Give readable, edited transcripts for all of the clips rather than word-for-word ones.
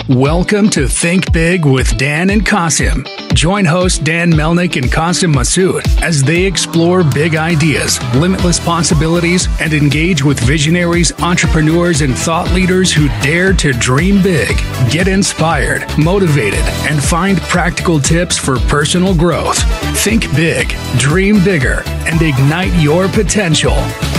Welcome to Think Big with Dan and Qasim. Join host Dan Melnick and Qasim Masood as they explore big ideas, limitless possibilities, and engage with visionaries, entrepreneurs, and thought leaders who dare to dream big, get inspired, motivated, and find practical tips for personal growth. Think big, dream bigger, and ignite your potential.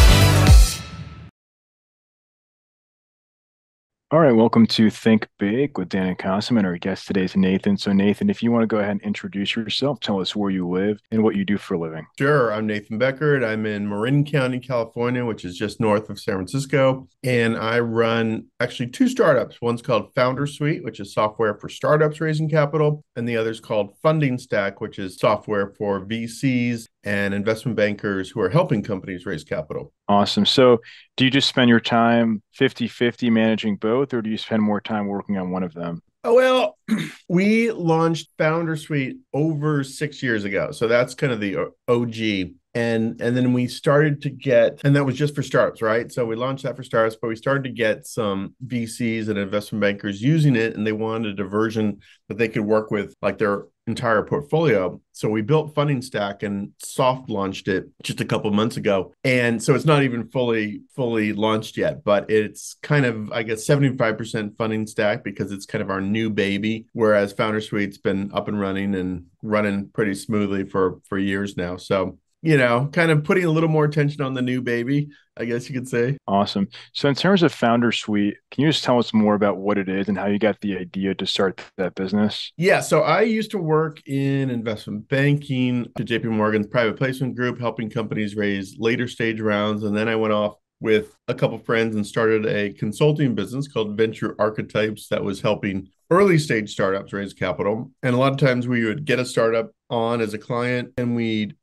All right, welcome to Think Big with Dan and Qasim, and our guest today is Nathan. So Nathan, if you want to go ahead and introduce yourself, tell us where you live and what you do for a living. Sure. I'm Nathan Beckert. I'm in Marin County, California, which is just north of San Francisco. And I run actually two startups. One's called Founder Suite, which is software for startups raising capital. And the other's called Funding Stack, which is software for VCs and investment bankers who are helping companies raise capital. Awesome. So do you just spend your time 50-50 managing both, or do you spend more time working on one of them? Oh, well, we launched Founder Suite over 6 years ago. So that's kind of the OG. And then we started to get, and that was just for startups, right? So we launched that for startups, but we started to get some VCs and investment bankers using it, and they wanted a version that they could work with like their entire portfolio. So we built Funding Stack and soft launched it just a couple of months ago. And so it's not even fully launched yet, but it's kind of, I guess, 75% Funding Stack because it's kind of our new baby, whereas Founder Suite's been up and running pretty smoothly for years now. So kind of putting a little more attention on the new baby, I guess you could say. Awesome. So in terms of Founder Suite, can you just tell us more about what it is and how you got the idea to start that business? Yeah. So I used to work in investment banking to JP Morgan's private placement group, helping companies raise later stage rounds. And then I went off with a couple of friends and started a consulting business called Venture Archetypes that was helping early stage startups raise capital. And a lot of times we would get a startup on as a client and we'd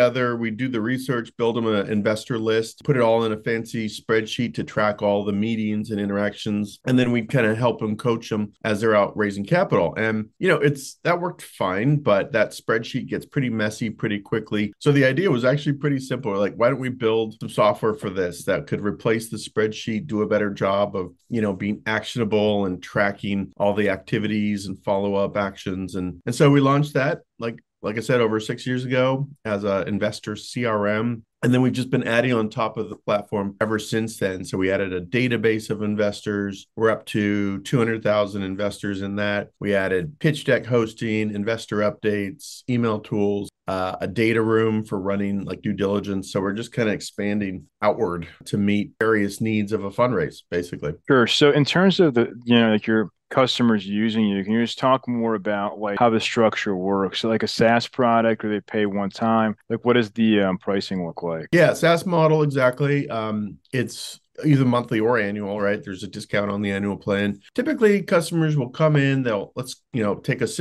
do the research, build them an investor list, put it all in a fancy spreadsheet to track all the meetings and interactions. And then we'd kind of help them, coach them as they're out raising capital. And, that worked fine, but that spreadsheet gets pretty messy pretty quickly. So the idea was actually pretty simple. Like, why don't we build some software for this that could replace the spreadsheet, do a better job of, being actionable and tracking all the activities and follow-up actions. And so we launched that like I said, over 6 years ago as an investor CRM. And then we've just been adding on top of the platform ever since then. So we added a database of investors. We're up to 200,000 investors in that. We added pitch deck hosting, investor updates, email tools, a data room for running like due diligence. So we're just kind of expanding outward to meet various needs of a fundraise, basically. Sure. So in terms of your customers using you, can you just talk more about like how the structure works? So like a SaaS product, or they pay one time? Like what does the pricing look like? Yeah, SaaS model, exactly. It's either monthly or annual, right? There's a discount on the annual plan. Typically, customers will come in. Let's take a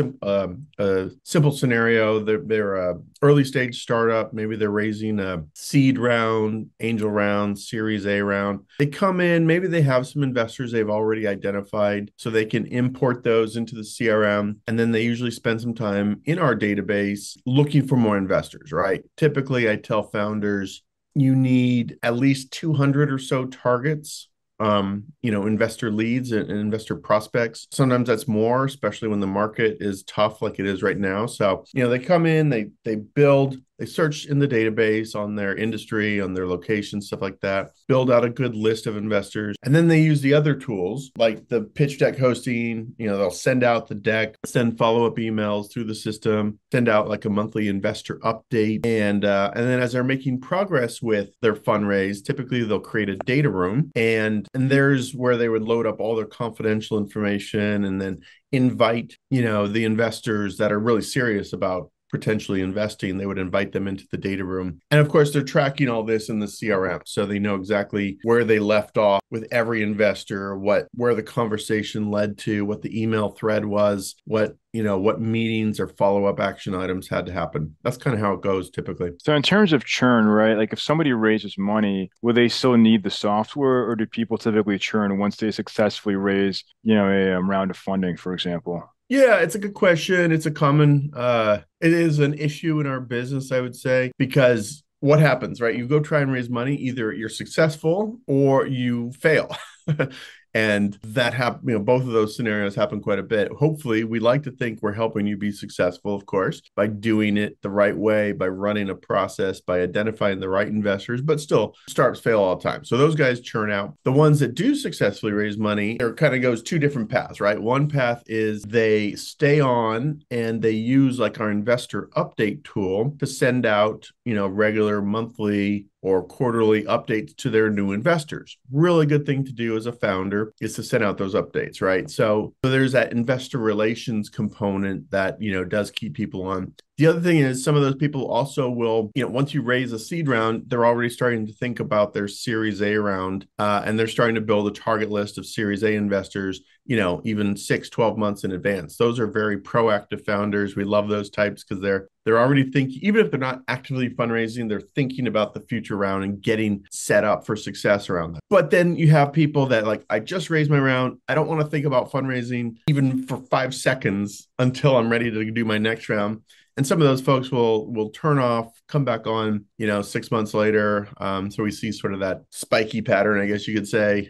simple scenario. They're a early stage startup. Maybe they're raising a seed round, angel round, Series A round. They come in. Maybe they have some investors they've already identified, so they can import those into the CRM, and then they usually spend some time in our database looking for more investors, right? Typically, I tell founders, you need at least 200 or so targets, investor leads and investor prospects. Sometimes that's more, especially when the market is tough like it is right now. So, they come in, they build, they search in the database on their industry, on their location, stuff like that, build out a good list of investors. And then they use the other tools like the pitch deck hosting. They'll send out the deck, send follow-up emails through the system, send out like a monthly investor update. And then as they're making progress with their fundraise, typically they'll create a data room. And there's where they would load up all their confidential information and then invite, the investors that are really serious about potentially investing. They would invite them into the data room. And of course, they're tracking all this in the CRM. So they know exactly where they left off with every investor, where the conversation led to, what the email thread was, what meetings or follow-up action items had to happen. That's kind of how it goes typically. So in terms of churn, right? Like if somebody raises money, will they still need the software, or do people typically churn once they successfully raise, a round of funding, for example? Yeah, it's a good question. It's a common, it is an issue in our business, I would say, because what happens, right? You go try and raise money, either you're successful or you fail. And that happen, both of those scenarios happen quite a bit. Hopefully, we like to think we're helping you be successful, of course, by doing it the right way, by running a process, by identifying the right investors, but still startups fail all the time. So those guys churn out. The ones that do successfully raise money, there kind of goes two different paths, right? One path is they stay on and they use like our investor update tool to send out, regular monthly or quarterly updates to their new investors. Really good thing to do as a founder is to send out those updates, right? So there's that investor relations component that, does keep people on. The other thing is some of those people also will, once you raise a seed round, they're already starting to think about their Series A round, and they're starting to build a target list of Series A investors, even 6-12 months in advance. Those are very proactive founders. We love those types because they're already thinking, even if they're not actively fundraising, they're thinking about the future round and getting set up for success around that. But then you have people that like, I just raised my round. I don't want to think about fundraising even for 5 seconds until I'm ready to do my next round. And some of those folks will turn off, come back on, 6 months later. So we see sort of that spiky pattern, I guess you could say.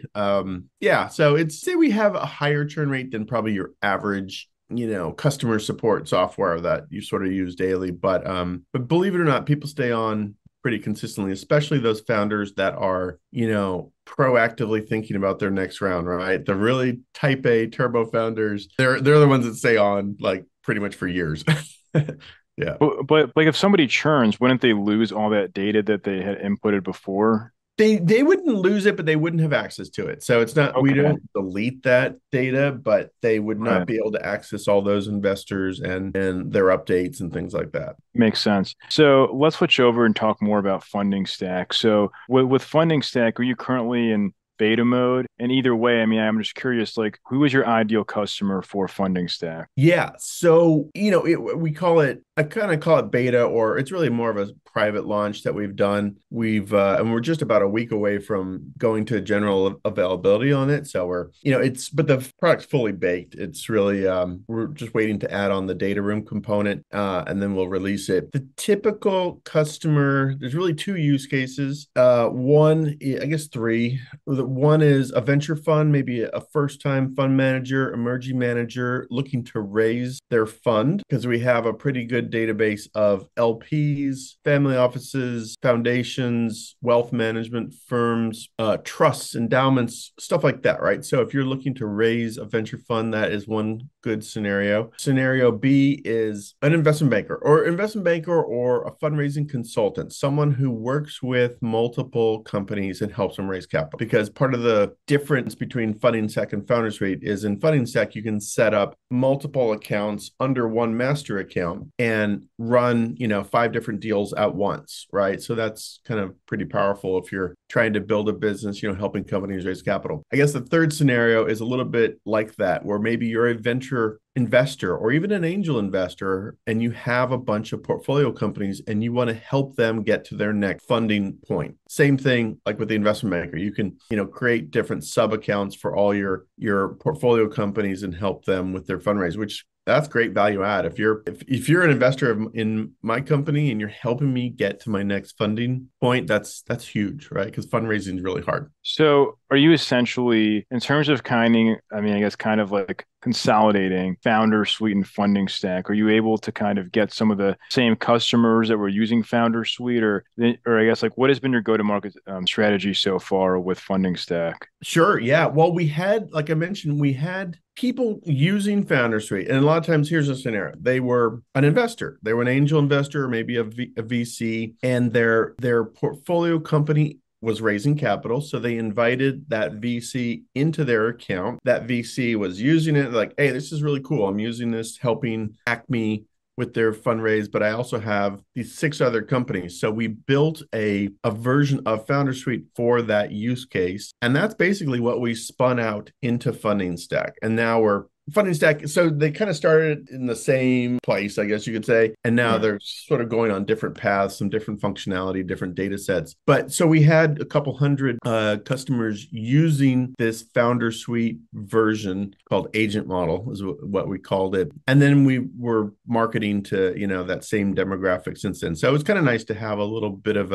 So say we have a higher churn rate than probably your average customer support software that you sort of use daily. But believe it or not, people stay on pretty consistently, especially those founders that are, proactively thinking about their next round, right? The really type A turbo founders, they're the ones that stay on like pretty much for years. Yeah. But like if somebody churns, wouldn't they lose all that data that they had inputted before? They wouldn't lose it, but they wouldn't have access to it. So it's not, we Okay. don't delete that data, but they would not Right. be able to access all those investors and their updates and things like that. Makes sense. So let's switch over and talk more about Funding Stack. So with Funding Stack, are you currently in beta mode? And either way, I mean, I'm just curious, like, who is your ideal customer for Funding Stack? Yeah. So, I kind of call it beta, or it's really more of a private launch that we've done. And we're just about a week away from going to general availability on it. So but the product's fully baked. It's really, we're just waiting to add on the data room component, and then we'll release it. The typical customer, there's really two use cases. One, I guess three. One is a venture fund, maybe a first-time fund manager, emerging manager looking to raise their fund, because we have a pretty good database of LPs, family offices, foundations, wealth management firms, trusts, endowments, stuff like that, right? So if you're looking to raise a venture fund, that is one good scenario. Scenario B is an investment banker or a fundraising consultant, someone who works with multiple companies and helps them raise capital. Because part of the difference between Funding Stack and Founder Suite is in Funding Stack, you can set up multiple accounts under one master account and run, 5 different deals at once, right? So that's kind of pretty powerful if you're trying to build a business, helping companies raise capital. I guess the third scenario is a little bit like that, where maybe you're a venture investor or even an angel investor, and you have a bunch of portfolio companies and you want to help them get to their next funding point. Same thing like with the investment banker. You can, create different sub accounts for all your portfolio companies and help them with their fundraise, which that's great value add. If you're an investor in my company and you're helping me get to my next funding point, that's huge, right? Because fundraising is really hard. So are you essentially, in terms of I guess kind of like consolidating Founder Suite and Funding Stack, are you able to kind of get some of the same customers that were using Founder Suite, or I guess like what has been your go-to-market strategy so far with Funding Stack? Sure. Yeah. Well, like I mentioned, we had people using Founder Suite. And a lot of times, here's a scenario. They were an investor. They were an angel investor or maybe a VC, and their portfolio company was raising capital. So they invited that VC into their account. That VC was using it like, hey, this is really cool. I'm using this, helping Acme with their fundraise, but I also have these 6 other companies. So we built a version of Founder Suite for that use case. And that's basically what we spun out into Funding Stack. And now we're Funding Stack. So they kind of started in the same place, I guess you could say. And now they're sort of going on different paths, some different functionality, different data sets. But so we had a couple hundred customers using this Founder Suite version called Agent Model is what we called it. And then we were marketing to, that same demographic since then. So it was kind of nice to have a little bit of a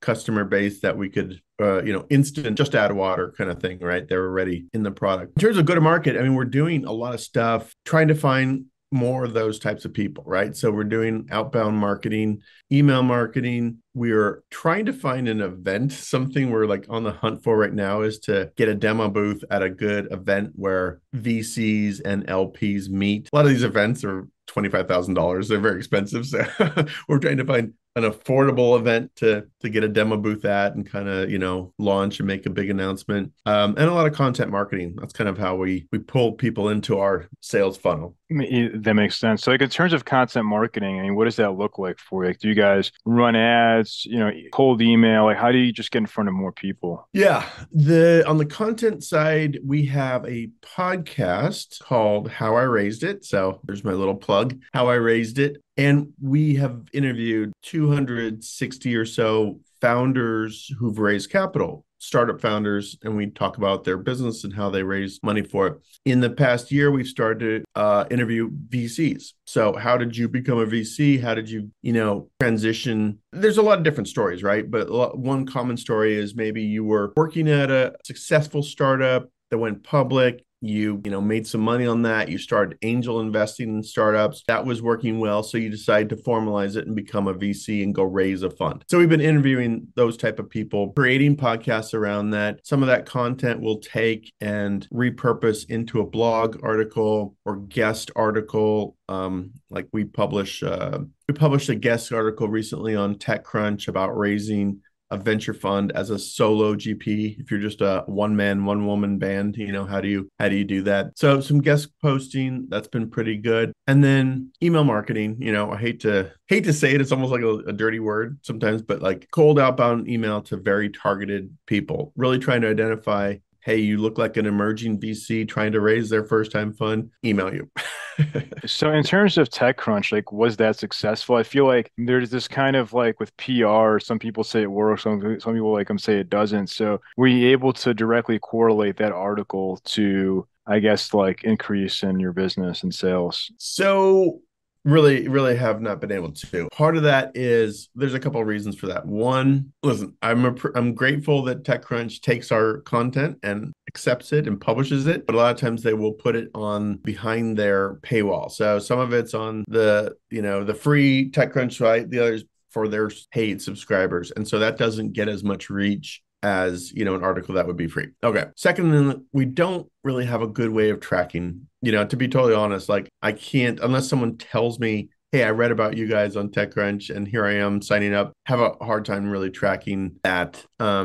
customer base that we could, instant just add water kind of thing, right? They were already in the product. In terms of go to market, I mean, we're doing a lot of stuff trying to find more of those types of people, right? So we're doing outbound marketing, email marketing. We're trying to find an event. Something we're like on the hunt for right now is to get a demo booth at a good event where VCs and LPs meet. A lot of these events are $25,000. They're very expensive. So we're trying to find an affordable event to get a demo booth at and kind of, launch and make a big announcement. And a lot of content marketing. That's kind of how we pull people into our sales funnel. That makes sense. So like in terms of content marketing, I mean, what does that look like for you? Like, do you guys run ads, cold email? Like, how do you just get in front of more people? Yeah. On the content side, we have a podcast called How I Raised It. So there's my little plug, How I Raised It. And we have interviewed 260 or so founders who've raised capital, startup founders, and we talk about their business and how they raise money for it. In the past year, we've started to interview VCs. So how did you become a VC? How did you, transition? There's a lot of different stories, right? But one common story is maybe you were working at a successful startup that went public. You made some money on that. You started angel investing in startups. That was working well. So you decide to formalize it and become a VC and go raise a fund. So we've been interviewing those type of people, creating podcasts around that. Some of that content we'll take and repurpose into a blog article or guest article. Like we published a guest article recently on TechCrunch about raising a venture fund as a solo GP. If you're just a one man, one woman band, how do you do that? So some guest posting, that's been pretty good. And then email marketing, I hate to say it. It's almost like a dirty word sometimes, but like cold outbound email to very targeted people, really trying to identify, hey, you look like an emerging VC trying to raise their first time fund, email you. So in terms of TechCrunch, like, was that successful? I feel like there's this kind of like with PR, some people say it works, some people like them say it doesn't. So were you able to directly correlate that article to, I guess, like increase in your business and sales? So really have not been able to. Part of that is there's a couple of reasons for that. One, listen, I'm grateful that TechCrunch takes our content and accepts it and publishes it, but a lot of times they will put it on behind their paywall. So some of it's on the free TechCrunch site, the others for their paid subscribers. And so that doesn't get as much reach as, an article that would be free. Okay. Second, we don't really have a good way of tracking, to be totally honest, like I can't, unless someone tells me, hey, I read about you guys on TechCrunch and here I am signing up, have a hard time really tracking that.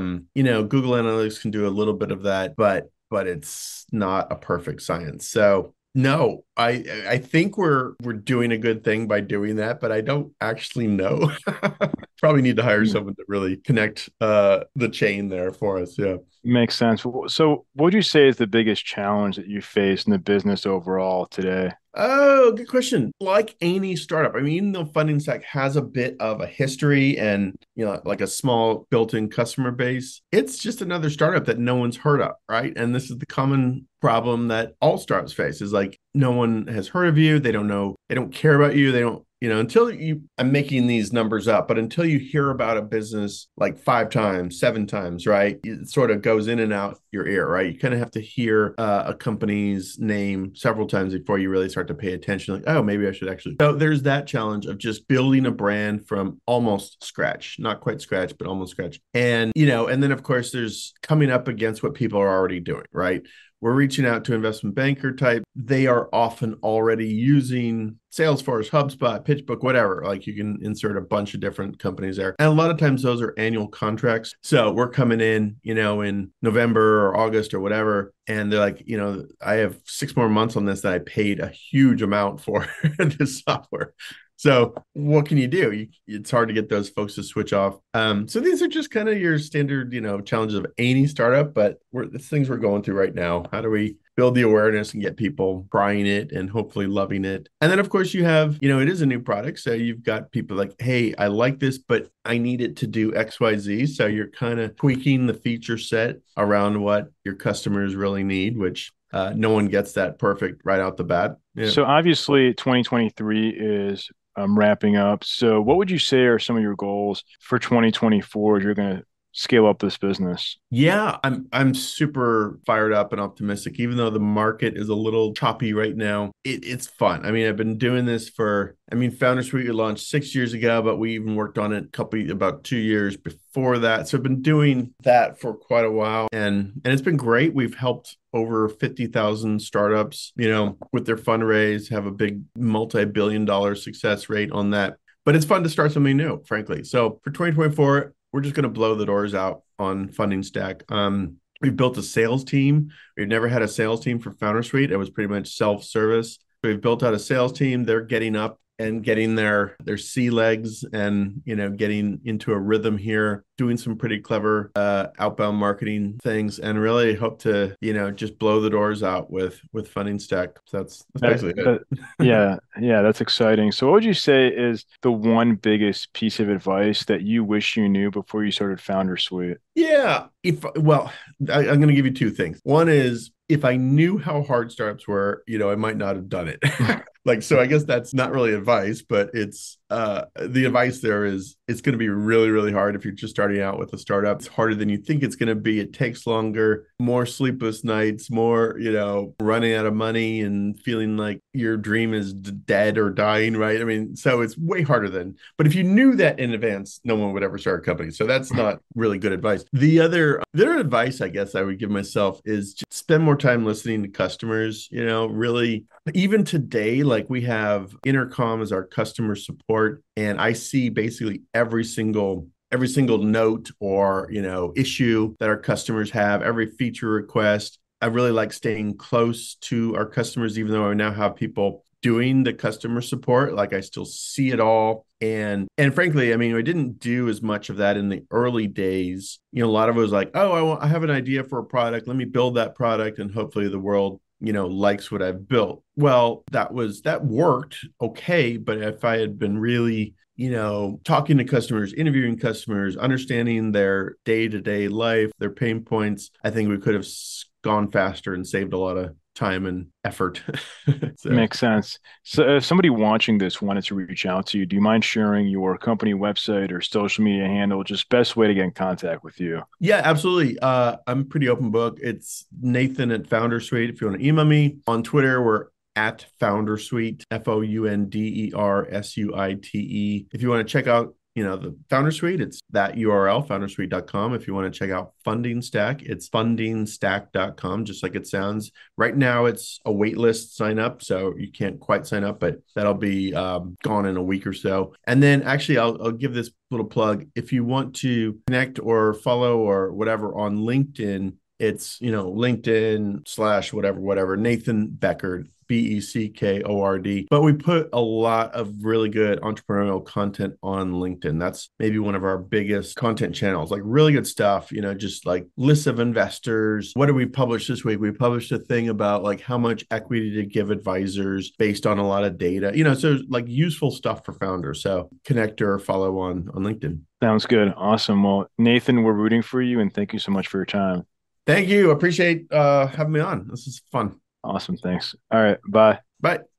Google Analytics can do a little bit of that, but it's not a perfect science. So no, I think we're doing a good thing by doing that, but I don't actually know. Probably need to hire someone to really connect the chain there for us. Yeah. Makes sense. So what would you say is the biggest challenge that you face in the business overall today? Oh, good question. Like any startup, I mean, even though Funding Stack has a bit of a history and, like a small built-in customer base, it's just another startup that no one's heard of, right? And this is the common problem that all startups face is like, no one has heard of you. They don't know, they don't care about you. They don't, until I'm making these numbers up, but until you hear about a business like 5 times, 7 times, right? It sort of goes in and out your ear, right? You kind of have to hear a company's name several times before you really start to pay attention. Like, oh, maybe I should actually. So there's that challenge of just building a brand from almost scratch, not quite scratch, but almost scratch. And, and then of course there's coming up against what people are already doing, right? We're reaching out to investment banker type. They are often already using Salesforce, HubSpot, PitchBook, whatever. Like you can insert a bunch of different companies there. And a lot of times those are annual contracts. So we're coming in, in November or August or whatever. And they're like, I have 6 more months on this that I paid a huge amount for this software. So what can you do? It's hard to get those folks to switch off. So these are just kind of your standard, challenges of any startup, but the things we're going through right now. How do we build the awareness and get people trying it and hopefully loving it? And then of course you have, it is a new product. So you've got people like, hey, I like this, but I need it to do X, Y, Z. So you're kind of tweaking the feature set around what your customers really need, which no one gets that perfect right out the bat. Yeah. So obviously 2023 is wrapping up. So what would you say are some of your goals for 2024 as you're going to scale up this business? Yeah, I'm super fired up and optimistic, even though the market is a little choppy right now. It's fun. I mean, I've been doing this Founder Suite launched 6 years ago, but we even worked on it about 2 years before that. So I've been doing that for quite a while, and it's been great. We've helped over 50,000 startups, with their fundraise, have a big multi-billion-dollar success rate on that. But it's fun to start something new, frankly. So for 2024, we're just going to blow the doors out on Funding Stack. We've built a sales team. We've never had a sales team for Founder Suite. It was pretty much self-service. We've built out a sales team. They're getting up and getting their sea legs and, getting into a rhythm here, doing some pretty clever outbound marketing things, and really hope to, just blow the doors out with Funding Stack. So that's basically it. Yeah, that's exciting. So what would you say is the one biggest piece of advice that you wish you knew before you started Founder Suite? Yeah. I'm going to give you two things. One is, if I knew how hard startups were, I might not have done it. So I guess that's not really advice, but it's the advice there is it's going to be really, really hard if you're just starting out with a startup. It's harder than you think it's going to be. It takes longer, more sleepless nights, more, running out of money and feeling like your dream is dead or dying, right? I mean, so it's way harder but if you knew that in advance, no one would ever start a company. So that's not really good advice. The other advice I guess I would give myself is just spend more time listening to customers, really. Even today, we have Intercom as our customer support, and I see basically every single note or, issue that our customers have, every feature request. I really like staying close to our customers, even though I now have people doing the customer support. I still see it all. And frankly, I mean, I didn't do as much of that in the early days. A lot of it was like, oh, I have an idea for a product. Let me build that product, and hopefully the world likes what I've built. Well, that worked okay. But if I had been really, talking to customers, interviewing customers, understanding their day-to-day life, their pain points, I think we could have gone faster and saved a lot of time and effort. So. Makes sense. So if somebody watching this wanted to reach out to you, do you mind sharing your company website or social media handle, just best way to get in contact with you? Yeah, absolutely. I'm pretty open book. It's Nathan at Founder Suite. If you want to email me. On Twitter, we're at Founder Suite, FOUNDERSUITE. If you want to check out the Founder Suite, it's that URL, foundersuite.com. If you want to check out Funding Stack, it's fundingstack.com, just like it sounds. Right now, it's a wait list sign up, so you can't quite sign up, but that'll be gone in a week or so. And then actually, I'll give this little plug. If you want to connect or follow or whatever on LinkedIn, it's, LinkedIn / whatever, Nathan Beckord, Beckord. But we put a lot of really good entrepreneurial content on LinkedIn. That's maybe one of our biggest content channels, really good stuff, just lists of investors. What did we publish this week? We published a thing about how much equity to give advisors based on a lot of data, so useful stuff for founders. So connect or follow on LinkedIn. Sounds good. Awesome. Well, Nathan, we're rooting for you, and thank you so much for your time. Thank you. Appreciate having me on. This is fun. Awesome. Thanks. All right. Bye. Bye.